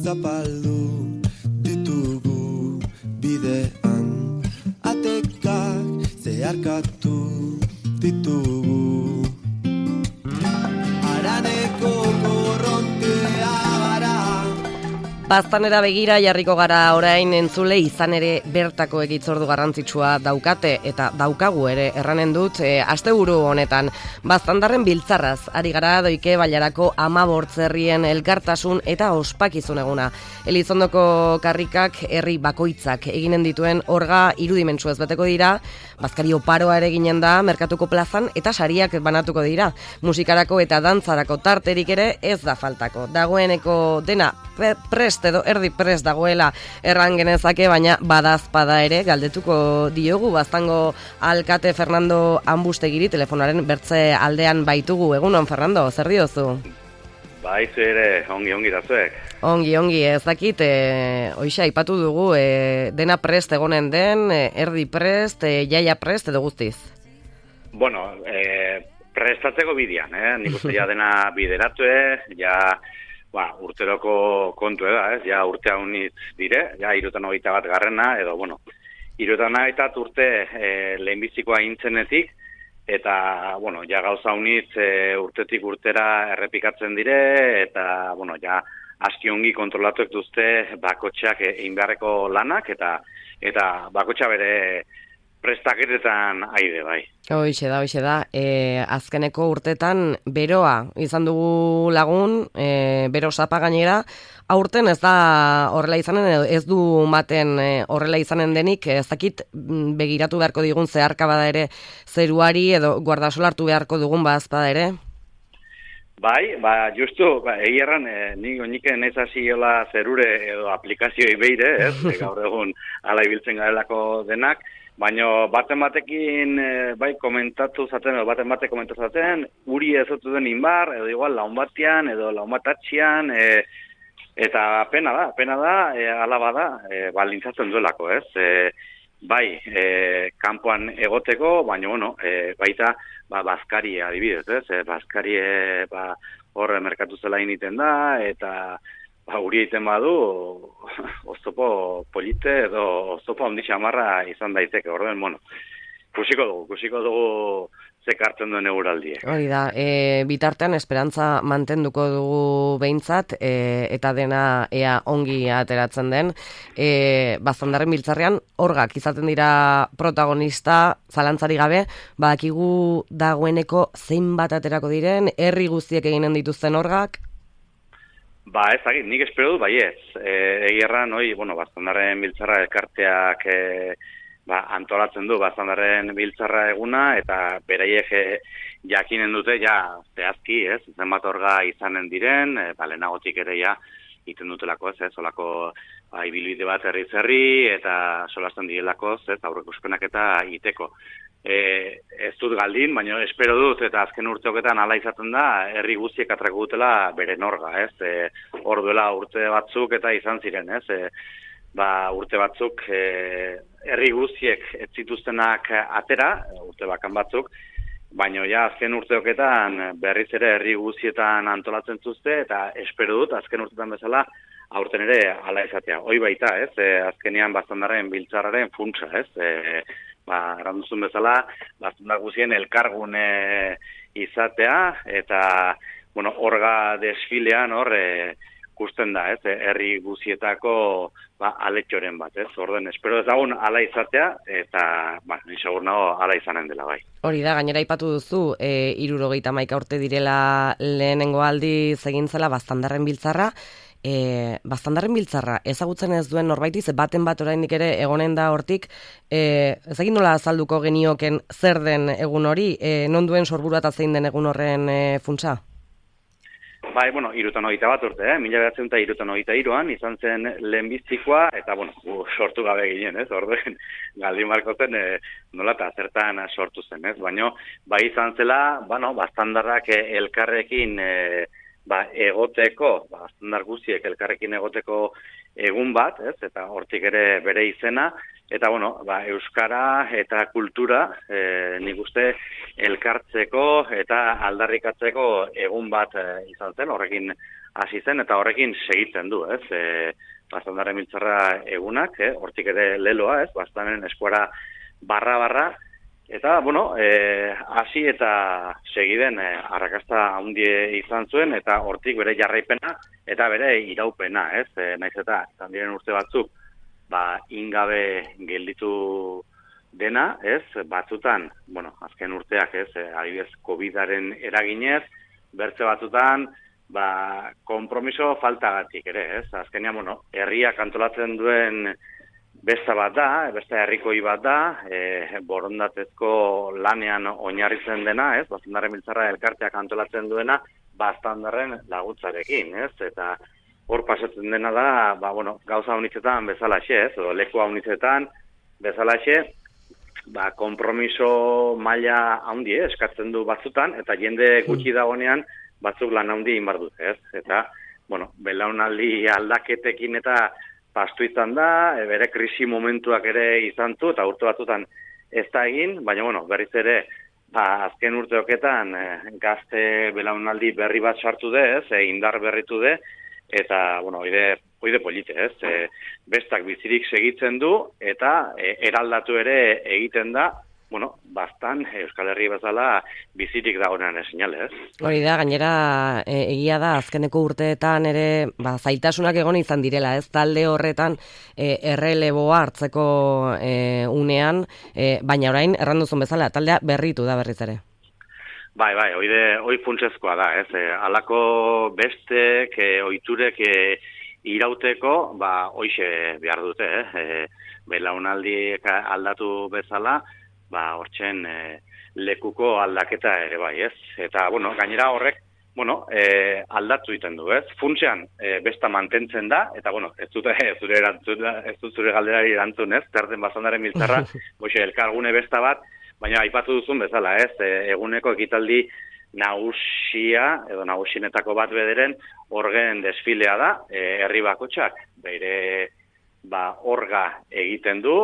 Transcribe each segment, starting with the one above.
zapaldu ditugu bidean, atekak zeharkatu ditugu. Haraneko korrontea gara. Baztanera begira jarriko gara orain entzule, izan ere bertako egitzordu garrantzitsua daukate eta daukagu ere erranen dut asteburu honetan. Baztandarren biltzarraz ari gara Doike Bailarako 15 herrien elkartasun eta ospakizun eguna. Elizondoko karrikak herri bakoitzak eginen dituen orga 3 dimentsuez beteko dira, bazkari oparoa ere ginen da merkatuko plazan eta sariak banatuko dira. Musikarako eta dantzarako tarterik ere ez da faltako. Dagoeneko dena prest edo erdi prest dagoela erran genezake, baina badazpada ere galdetuko diogu Baztango alkate Fernando Ambustegiri telefonaren bertze aldean baitugu. Egunon, Fernando, zer diozu? Baizu ere, ongi da zuek. Ongi, ez dakit, hoxe aipatu dugu, dena prest egonen den, erdi prest, jaia prest edo guztiz? Bueno, prestatzeko bidean, nik uste ja dena bideratu, ja urteroko kontu da, ja urte haunitz dire, ja 71 garrena, edo, 71 urte lehenbizikoa intzenetik, eta, ja gauza haunitz urtetik urtera errepikatzen dire, eta, ja aski ongi kontrolatuek duzte bakotxeak egin beharreko lanak, eta bakotxa bere prestaketetan aide, bai. Hoxe da. Azkeneko urtetan beroa izan dugu lagun, bero sapa gainera, aurten ez da horrela izanen, ez du maten horrela izanen denik, ez dakit begiratu beharko digun zeharka bada ere zeruari edo guardasola hartu beharko dugun bazpada ere? Bai, justu, egierran, nik naiz hasiola zerure edo aplikazioei beire, gaur egun ala ibiltzen garelako denak, baina baten batekin bai komentatu zaten, edo baten batek komentatu zaten, uri ez otu den inbar, edo igual laun batean, edo laun batatxian, eta pena da, ala bada, balintzatzen duelako, ez? Bai, kanpoan egoteko, baina, baita, bazkari adibidez, ez? Bazkari hor merkatu zela initen da, eta uri egiten badu, oztopo polite edo oztopo handi xamarra izan daiteke, orden, kusiko dugu zekartzen duen eguraldiek. Hori da, bitartean esperantza mantenduko dugu behintzat, eta dena ea ongi ateratzen den. Baztandarren biltzarrean, orgak izaten dira protagonista, zalantzari gabe, badakigu dagoeneko zeinbat aterako diren, herri guztiek eginen dituzten orgak? Ez dakit, nik espero dut, baiez. Egierran, Baztandarren biltzarra elkarteak antolatzen du Baztandarren biltzarra eguna, eta beraiek jakinen dute, zehazki, zenbat orga izanen diren, lehenagotik ere iten dutelako, solako ibilbide bat herri, eta solasten direlako, aurreikuspenak eta iteko. Ez dut galdin, baina espero dut, eta azken urteoketan hala izaten da, herri guztiek atrako dutela beren orga, hor duela urte batzuk eta izan ziren, urte batzuk herri guztiek ez zituztenak atera, urte bakan batzuk, baina azken urteoketan berriz ere herri guztietan antolatzen zuzte, eta espero dut, azken urteetan bezala, aurten ere hala izatea. Hoi baita, azkenean Baztandarren biltzarraren funtsa, erranduzun bezala, Baztandar guztien elkargun izatea, eta, orga desfilean hor, ikusten da, herri guztietako aletxoren bat, Orden, espero ezagun ala izatea, eta, nisagur nago ala izanen dela, bai. Hori da, gainera aipatu duzu, 71 urte direla lehenengo aldiz egin zela Baztandarren biltzarra, Baztandarren biltzarra ezagutzen ez duen norbaitiz, baten bat oraindik ere egonen da hortik, ezagin nola azalduko genioken zer den egun hori, non duen sorburua eta zein den egun horren funtsa? Bai, 71 urte, 1973an izan zen lehenbizikoa, eta, sortu gabe ginen, Orden, Galdin Markozen nola eta zertan sortu zen, Baina, bai izan zela, Baztandarrak elkarrekin egoteko, bastandar guztiek elkarrekin egoteko egun bat, ez? Eta hortik ere bere izena, eta bueno, euskara eta kultura nik uste elkartzeko eta aldarrikatzeko egun bat izan zen, horrekin hasi zen eta horrekin segitzen du, ez? Bastandarren biltzarra egunak, hortik ere leloa, ez? Bastanen eskuara barra, eta, bueno, hasi eta segiden arrakasta handie izan zuen, eta hortik bere jarraipena eta bere iraupena, ez? Naiz eta, izan diren urte batzuk, ingabe gelditu dena, ez? Batzutan, bueno, azken urteak, ez? Adibidez, COVID-aren eraginez, bertze batzutan, konpromiso faltagatik ere, ez? Azkenean, bueno, herriak antolatzen duen besta bat da, besta herrikoi bat da, borondatezko lanean oinarritzen dena, ez? Bastandarren biltzarra elkarteak antolatzen duena, bastandarren laguntzarekin, ez? Eta hor pasatzen dena da, bueno, gauza honitzetan bezalaxe, ez? Edo leku honitzetan bezalaxe, konpromiso maila handi eskatzen du batzutan, eta jende gutxi dagonean batzuk lan handi egin behar dute, ez? Eta, bueno, belaunaldi aldaketekin eta pastu izan da, bere krisi momentuak ere izan du, eta urte batzutan ez da egin, baina, bueno, berriz ere, azken urteoketan gazte belaunaldi berri bat sartu de, ez? Indar berritu de, eta, bueno, oide polite, ez? Bestak bizirik segitzen du, eta eraldatu ere egiten da, bueno, bastan Euskal Herri bezala bizirik dagoenan seinale, ez? Hori da, gainera egia da azkeneko urteetan ere zaitasunak egon izan direla, ez? Talde horretan erreleboa hartzeko unean, baina orain erranduzun bezala taldea berritu da berriz ere. Bai, hoi funtsezkoa da, ez? Halako bestek, ohiturek irauteko, hoixe behar dute, belaunaldiek aldatu bezala, hortzen lekuko aldaketa ere bai, ez? Eta, bueno, gainera horrek, bueno, aldatu egiten du, ez? Funtsean, besta mantentzen da, eta, bueno, ez dut zure galderari erantzun, ez? Zerten Bastandarren biltzarra, boxe, elkargune besta bat, baina aipatu duzun bezala, ez? Eguneko ekitaldi nagusia, edo nagusienetako bat bederen, orgen desfilea da, herri bakotxak, bere, orga egiten du,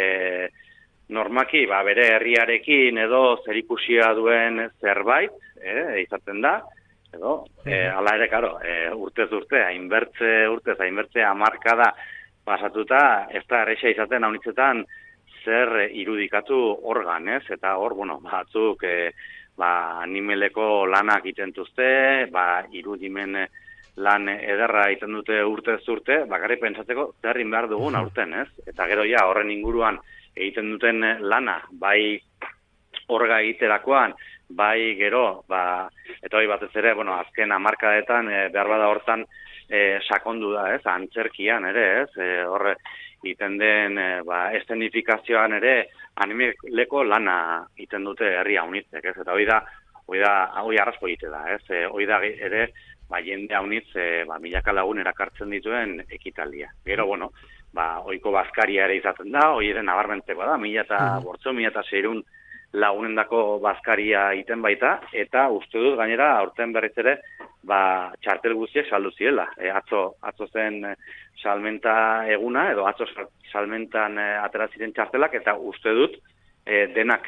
normaki, bere herriarekin edo zerikusia duen zerbait, izaten da, edo, ala ere, karo, urtez urte, hainbertze hamarkada pasatuta, ez da erreixa izaten haunitzetan zer irudikatu organ, ez? Eta hor, bueno, batzuk, animeleko lanak itentuzte, irudimen lan ederra iten dute urtez urte, bakarrik pentsatzeko zer behar dugun aurten, ez? Eta gero ja, horren inguruan egiten duten lana, bai orga egiterakoan, bai gero, eta hori batez ere, bueno, azken hamarkadetan, behar bada hortan sakondu da, ez? Antzerkian ere, ez? Horre, egiten den, eszenifikazioan ere, animeleko lana egiten dute herri haunitzek, ez? Eta hori arrasko egite da, ez? Hori da ere, jende haunitz, milaka lagun erakartzen dituen ekitaldia. Gero, bueno, oiko bazkaria ere izaten da, hori ere nabarmentzeko da, 1.600 lagunendako bazkaria iten baita, eta uste dut gainera aurten berriz ere, txartel guztiek saldu zirela. Atzo zen salmenta eguna, edo atzo salmentan atera ziren txartelak, eta uste dut denak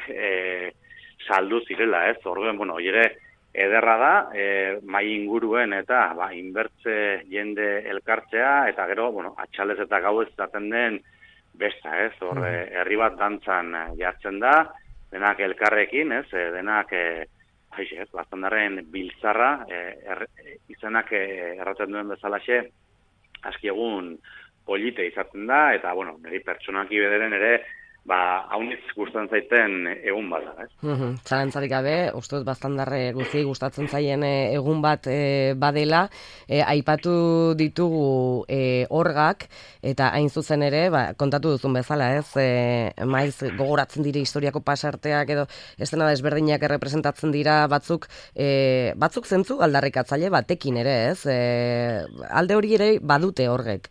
saldu zirela, ez? Orduen, bueno, hori ere ederra da, mai inguruen eta inbertze jende elkartzea, eta gero, bueno, atxalez eta gauez zaten den besta, ez? Horre, herri bat dantzan jartzen da, denak elkarrekin, ez? Denak, Bastandarren biltzarra, izenak erraten duen bezalaxe, aski egun polite izaten da, eta, bueno, niri pertsonaki bederen ere, haunitz gustatzen zaiten egun bat da, ez? Zalantzarik gabe, uste dut Bastandarre guzti gustatzen zaien egun bat badela, aipatu ditugu orgak, eta hain zuzen ere, kontatu duzun bezala, ez? Maiz gogoratzen dire historiako pasarteak, edo ez dena desberdinak errepresentatzen dira batzuk zentzu aldarrikatzaile batekin ere, ez? Alde hori ere badute orgek.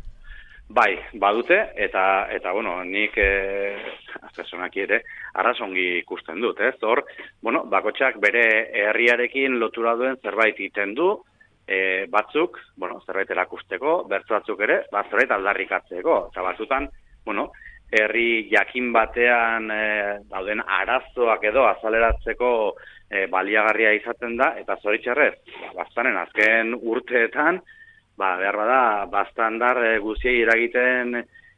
Bai, badute, eta bueno, nik personaki ere arrazongi ikusten dut, ez? Hor, bueno, bakotxak bere herriarekin lotura duen zerbait egiten du, batzuk, zerbait erakusteko, bertzu batzuk ere, zerbait aldarrikatzeko, eta batzutan, herri jakin batean dauden arazoak edo azaleratzeko baliagarria izaten da, eta zoritxarrez, baztanen azken urteetan, behar bada, baztandar guziei eragiten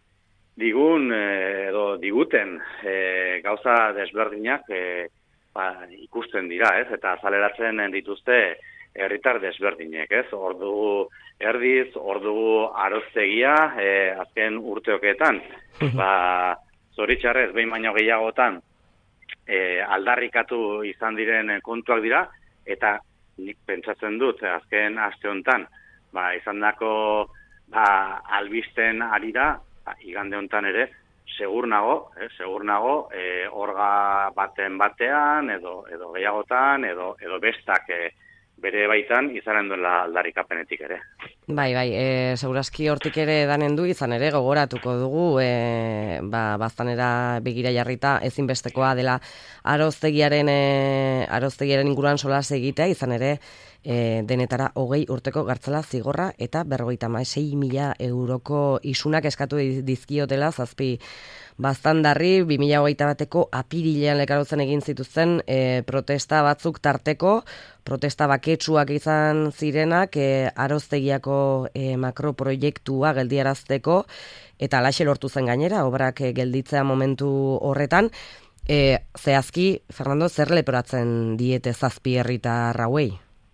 diguten gauza desberdinak ikusten dira, ez? Eta azaleratzen dituzte herritar desberdinek, ez? Ordu erdiz, ordu aroztegia, azken urteokeetan, zoritxarrez, behin baino gehiagotan, aldarrikatu izan diren kontuak dira, eta nik pentsatzen dut, azken aste honetan, izandako albisten arira, igande honetan ere, segur nago, orga batean, edo gehiagotan, edo bestak bere baitan izanen duela aldarrikapenetik ere. Bai, segurazki hortik ere danen du, izan ere gogoratuko dugu, baztanera begira jarrita ezinbestekoa dela aroztegiaren inguruan solas egitea, izan ere denetara 20 urteko gartzela zigorra eta 56.000 euroko isunak eskatu dizkiotela 7 baztandarri 2021 bateko apirilean lekarotzen egin zituzten protesta batzuk tarteko, protesta baketsuak izan zirenak aroztegiako makroproiektua geldiarazteko, eta alaxe lortu zen gainera, obrak gelditzea momentu horretan. Zehazki, Fernando, zer leporatzen diete 7 herritar hauei?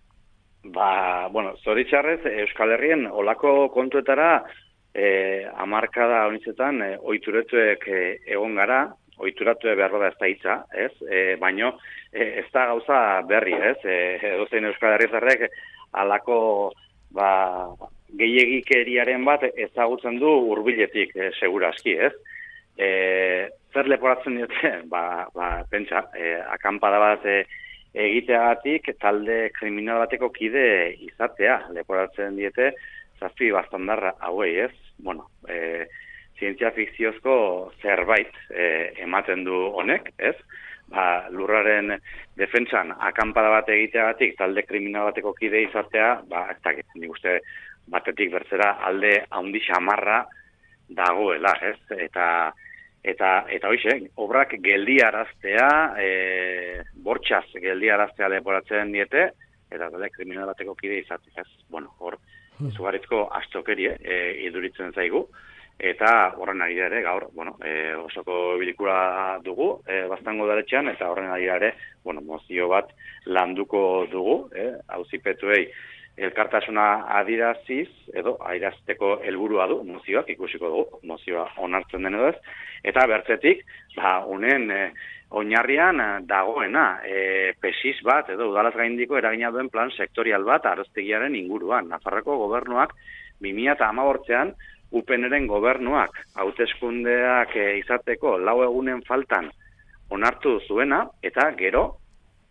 Zoritxarrez, Euskal Herrien olako kontuetara hamarkada honitzetan ohituretuek egon gara, ohituratue behar da ez da hitza, ez? Baino ez da gauza berri, ez? Edozein Euskal Herritarrek alako gehiegikeriaren bat ezagutzen du hurbiletik segurazki, ez? Zer leporatzen diote? Pentsa, akampada bat egiteagatik talde kriminal bateko kide izatea leporatzen diete 7 baztandarra hauei, ez? Zientzia fikziozko zerbait ematen du honek, ez? Lurraren defentsan akampada bat egiteagatik talde kriminal bateko kide izatea, ez dakit, nik uste batetik bertzera alde handi xamarra dagoela, ez? Eta hoize, obrak geldiaraztea, bortxaz geldiaraztea leporatzen diete, eta talde kriminal bateko kide izatea, ez? Hor, izugarrizko astokerie iduritzen zaigu, eta horren ari ere gaur, osoko bilikura dugu, Baztango udaletxean, eta horren ari ere, mozio bat landuko dugu, auzipetuei elkartasuna adiraziz, edo adierazteko helburua du, mozioak ikusiko dugu, mozioa onartzen den edo ez, eta bertzetik, honen oinarrian dagoena, pesis bat, edo udalaz gaindiko eragina duen plan sektorial bat aroztegiaren inguruan. Nafarroko gobernuak 2018an UPNren gobernuak hauteskundeak izateko 4 egunen faltan onartu zuena, eta gero,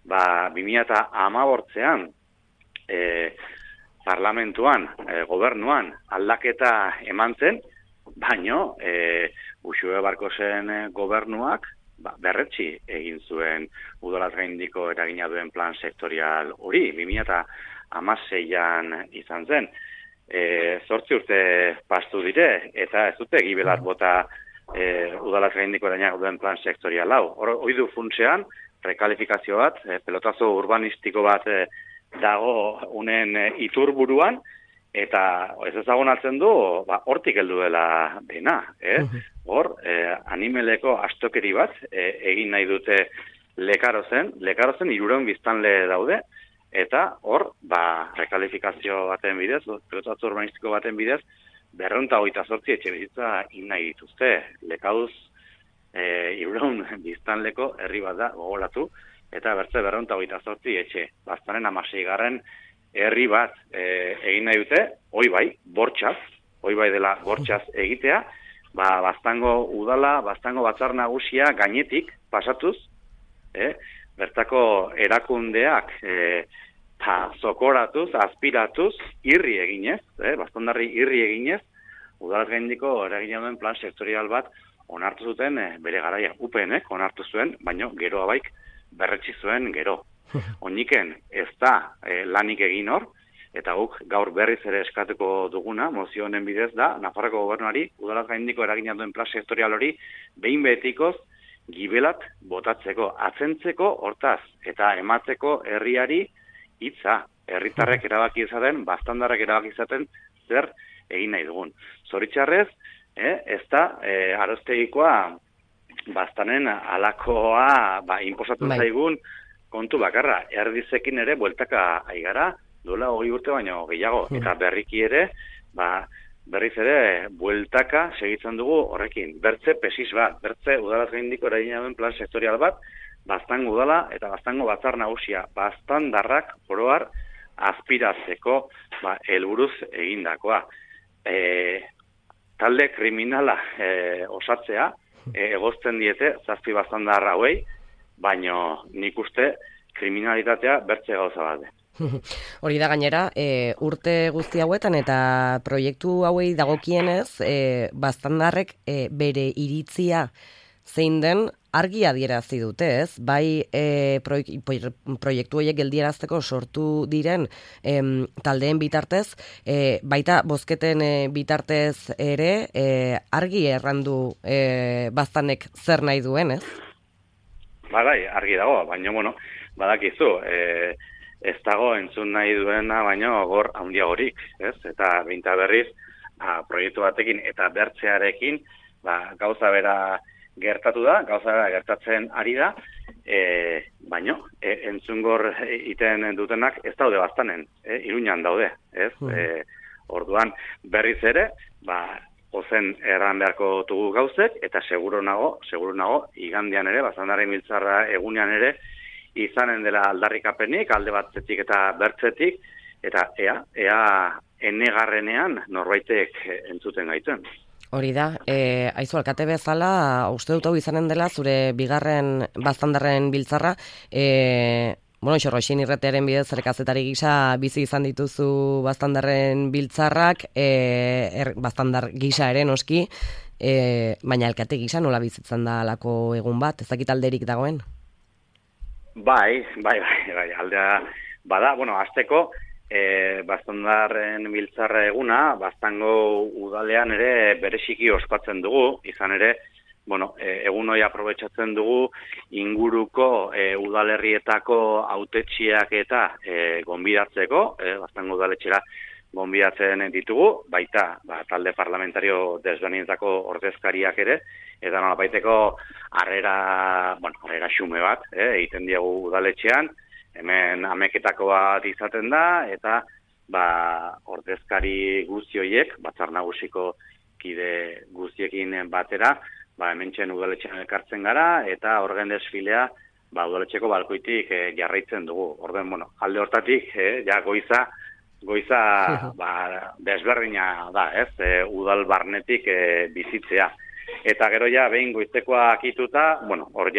2018an parlamentuan, gobernuan aldaketa eman zen, baino Uxue Barkosen gobernuak berretsi egin zuen udalaz gaindiko eragina duen plan sektorial hori, 2016an izan zen. 8 urte pastu dire, eta ez dute gibelat bota udalaz gaindiko eragina duen plan sektorial hau. Hori du funtsean, rekalifikazio bat, pelotazo urbanistiko bat dago unen iturburuan, eta ez ezagunatzen du, hortik heldu dela dena, Hor, animeleko astokeri bat egin nahi dute Lekarozen 300 biztanle daude, eta hor, rekalifikazio baten bidez, pelotazo urbanistiko baten bidez, 228 etxe bizitza nahi dituzte. Lekauz 300 biztanleko herri bat da, gogoratu, eta bertze 228 etxe. Baztanen 16. herri bat egin nahi dute, hoi bai dela bortxaz egitea, Baztango udala, Baztango batzar nagusia gainetik pasatuz, bertako erakundeak zokoratuz, aspiratuz, irri eginez, baztandarri irri eginez, udalaz gaindiko eragina duen plan sektorial bat onartu zuten bere garaia. UPNek onartu zuen, baino gero abaik berretsi zuen gero. Oniken ez da lanik egin hor, eta guk gaur berriz ere eskatuko duguna, mozio honen bidez da, Nafarroko gobernuari, udalaz gaindiko eragina duen plan sektorial hori, behin betikoz, gibelat botatzeko, atzentzeko, hortaz, eta ematzeko herriari hitza, herritarrek erabaki izaten, bastandarrek erabaki izaten, zer egin nahi dugun. Zoritxarrez, ez da, aroztegikoa, bastanen alakoa, inposatzen zaigun, kontu bakarra, erdizekin ere bueltaka aigara, duela 20 urte baino gehiago, eta berriki ere, berriz ere, bueltaka segitzen dugu horrekin. Bertze pesis bat, bertze udalaz gaindiko eragina duen plan sektorial bat, baztango udala eta baztango batzar nagusia, baztandarrak oroar aspiratzeko helburuz egindakoa. Talde kriminala osatzea, egozten diete, 7 baztandar hauei, baino nik uste kriminalitatea bertze gauza bat. Hori da gainera, urte guzti hauetan eta proiektu hauei dagokienez, baztandarrek bere iritzia zein den argi adierazi dute, ez? Bai proiektu horiek geldierazteko sortu diren taldeen bitartez, baita bozketen bitartez ere argi errandu baztanek zer nahi duen, ez? Bai, argi dago, baina, badakizu, ez dago entzun nahi duena, baino gor handiagorik, ez? Eta behinta berriz, proiektu batekin eta bertzearekin, gauza bera gertatu da, gauza bera gertatzen ari da, baino, entzungor iten dutenak ez daude baztanen, Iruñan daude, ez? Orduan berriz ere, ozen erran beharko dugu gauzek, eta seguro nago, igandian ere, baztandaren biltzarra egunean ere, izanen dela aldarrikapenik, alde batzetik eta bertzetik, eta ea enegarrenean norbaitek entzuten gaituen. Hori da, aizu alkate bezala, uste dut hau izanen dela, zure bigarren baztandarren biltzarra, Xorroxin irretearen bidez kazetari gisa bizi izan dituzu baztandarren biltzarrak, baztandar gisa ere noski, baina alkate gisa nola bizitzen da alako egun bat, ez dakit alderik dagoen? Bai, aldea bada, azteko, baztandarren biltzarra eguna, baztango udalean ere bereziki ospatzen dugu, izan ere, egun hori aprobetxatzen dugu inguruko udalerrietako hautetsiak eta gonbidatzeko, baztango udaletxera gonbidatzen ditugu, baita talde parlamentario desberdinetako ordezkariak ere, eta nolabaiteko harrera xume bat, egiten diegu udaletxean, hemen ameketako bat izaten da, eta ordezkari guzti horiek, batzar nagusiko kide guztiekin batera, hementxen udaletxean elkartzen gara, eta horren desfilea udaletxeko balkoitik jarraitzen dugu. Orden, alde hortatik, goiza desberdina da, ez? Udal barnetik bizitzea. Eta gero behin goiztekoa akituta, hor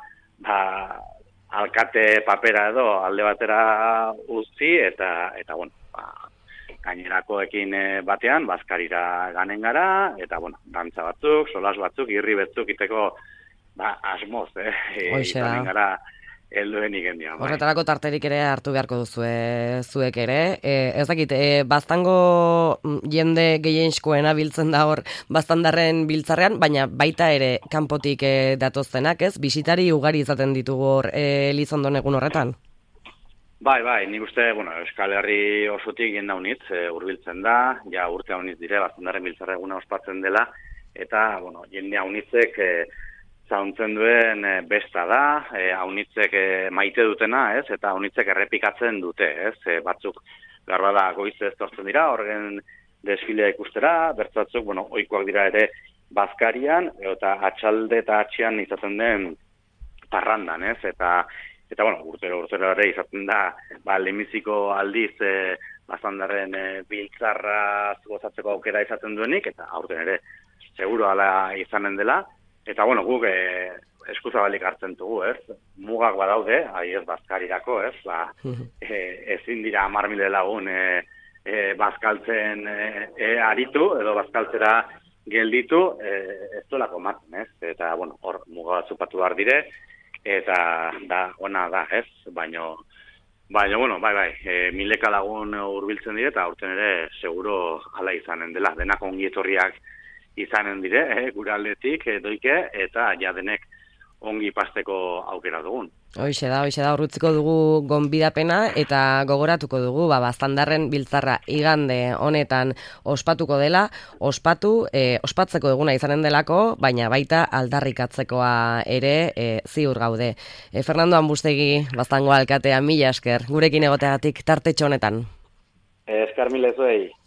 alkate papera edo alde batera uzti, eta gainerakoekin batean, bazkarira ganen gara, eta dantza batzuk, solas batzuk, irri batzuk iteko asmoz, izanen gara helduenik gendia. Horretarako tarterik ere hartu beharko duzu zuek ere. Ez dakit, baztango jende gehienskoena biltzen da hor baztandarren biltzarrean, baina baita ere kanpotik datoztenak, ez? Bisitari ugari izaten ditugu hor Elizondon egun horretan. Bai, nik uste, Euskal Herri osotik jende haunitz, hurbiltzen da, urte haunitz dire, baztandarren biltzarra eguna ospatzen dela, eta, jende haunitzek zauntzen duen besta da, haunitzek maite dutena, ez, eta haunitzek errepikatzen dute, ez, batzuk garbada goize ez tortzen dira, horren desfilea ikustera, bertzatzuk, ohikoak dira ere bazkarian, eta atxalde eta atxian izaten den parrandan, ez, eta urtero ere izaten da, lehenbiziko aldiz baztandarren biltzarra gozatzeko aukera izaten duenik, eta aurten ere seguro ala izanen dela, eta guk eskuzabalik hartzen dugu, ez? Mugak badaude, ez bazkarirako, ez? Ezin dira 10.000 lagun bazkaltzen aritu, edo bazkaltzera gelditu, ez duelako maten, ez? Eta, hor muga bat zupatu behar dire, eta ona da, ez? Baina Baina, bueno, bai, mileka lagun hurbiltzen dire, eta aurten ere seguro hala izanen dela. Denak ongi etorriak izanen dire, gure aldetik, doike, eta ja denek ongi pasteko aukera dugun. Hoixe da, urrutziko dugu gonbidapena eta gogoratuko dugu, Baztandarren biltzarra igande honetan ospatuko dela, ospatzeko eguna izanen delako, baina baita aldarrikatzekoa ere ziur gaude. Fernando Ambustegi, Baztango alkatea, mila esker, gurekin egoteagatik tartetxo honetan. Eskar mila zuei.